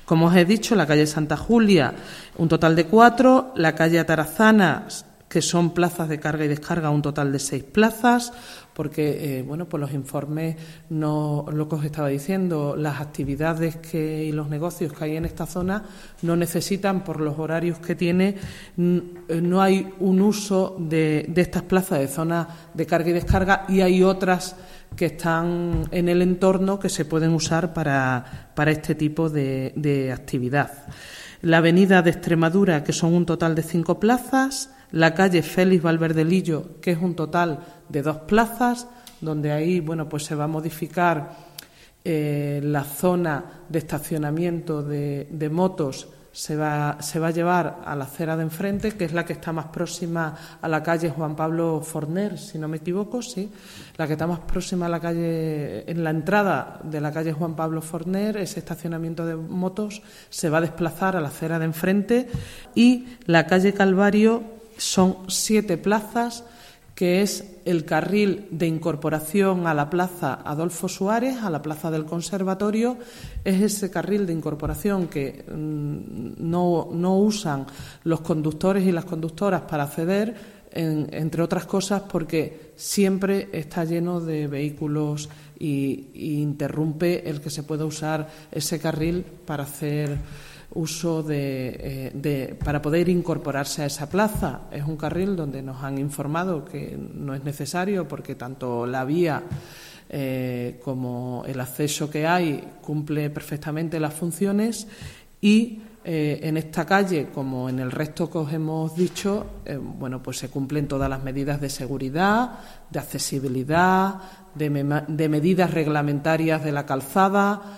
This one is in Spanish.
Como os he dicho, la calle Santa Julia, un total de 4, la calle Atarazana, que son plazas de carga y descarga, un total de 6 plazas, porque pues los informes, no, lo que os estaba diciendo, las actividades y los negocios que hay en esta zona no necesitan, por los horarios que tiene, no hay un uso de estas plazas de zona de carga y descarga, y hay otras que están en el entorno que se pueden usar para este tipo de actividad. La avenida de Extremadura, que son un total de 5 plazas, la calle Félix Valverde Lillo, que es un total de 2 plazas, donde ahí pues se va a modificar la zona de estacionamiento de motos, se va a llevar a la acera de enfrente, que es la que está más próxima a la calle Juan Pablo Forner, si no me equivoco, sí, la que está más próxima a la calle, en la entrada de la calle Juan Pablo Forner, ese estacionamiento de motos se va a desplazar a la acera de enfrente, y la calle Calvario son 7 plazas, que es el carril de incorporación a la plaza Adolfo Suárez, a la plaza del Conservatorio. Es ese carril de incorporación que no usan los conductores y las conductoras para acceder, entre otras cosas porque siempre está lleno de vehículos y interrumpe el que se pueda usar ese carril para hacer uso para poder incorporarse a esa plaza. Es un carril donde nos han informado que no es necesario, porque tanto la vía como el acceso que hay cumple perfectamente las funciones, y en esta calle, como en el resto que os hemos dicho, pues se cumplen todas las medidas de seguridad, de accesibilidad, de medidas reglamentarias de la calzada,